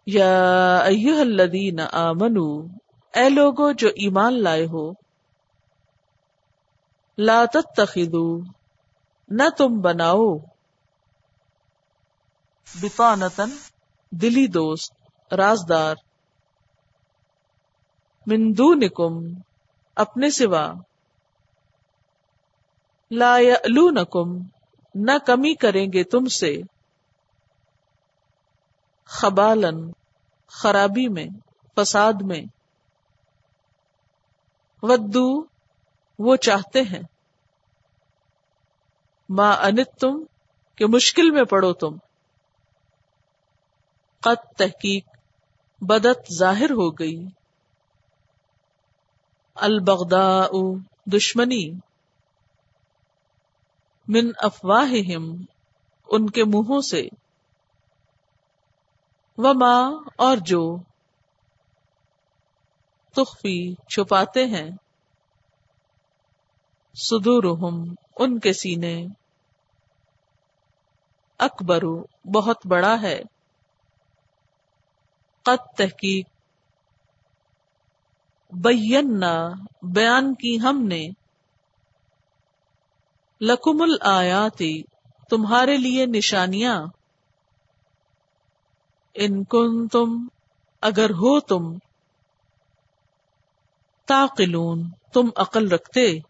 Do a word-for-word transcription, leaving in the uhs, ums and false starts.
یا ایھا الذین آمنو، اے لوگو جو ایمان لائے ہو، لا تتخذوا، نہ تم بناؤ، بطانۃ، دلی دوست، رازدار، من دونکم، اپنے سوا، لا یألونکم، نہ کمی کریں گے تم سے، خبالن، خرابی میں، فساد میں، ودو، وہ چاہتے ہیں، ما انتم، کہ مشکل میں پڑو تم، قد، تحقیق، بدت، ظاہر ہو گئی، البغضاء، دشمنی، من افواہہم، ان کے منہوں سے، وما، اور جو، تخفی، چھپاتے ہیں، صدورہم، ان کے سینے، اکبر، بہت بڑا ہے، قد، تحقیق، بینا، بیان کی ہم نے، لکم الآیات، تمہارے لیے نشانیاں، ان کنتم، اگر ہو تم، تعقلون، تم عقل رکھتے،